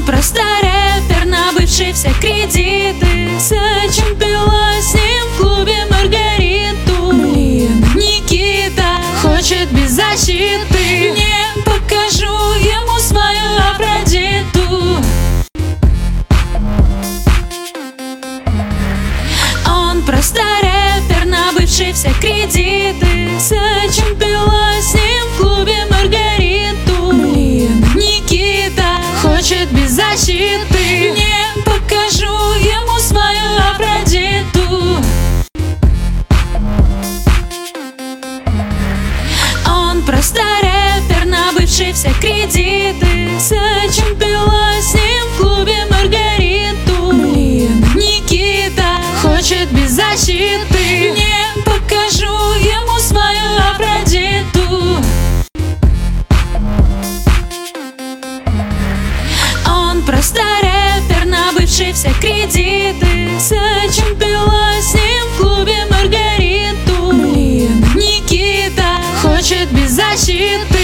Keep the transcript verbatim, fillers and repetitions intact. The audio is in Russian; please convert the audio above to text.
просто рэпер, набывший все кредиты. Зачем пила с ним в клубе Маргариту? Блин, Никита хочет без защиты. Не покажу ему свою Афродиту. Он просто рэпер, набывший все кредиты. Зачем пила с ним в клубе Маргариту? Блин, Никита хочет без защиты. Не покажу ему свою Афродиту. Он просто рэпер, набывший все кредиты. Зачем пила с ним в клубе Маргариту? Блин, Никита хочет без защиты. Не покажу ему свою Афродиту. Он просто рэпер, набывший все кредиты. Зачем пила с ним в клубе Маргариту? Блин, Никита хочет без защиты.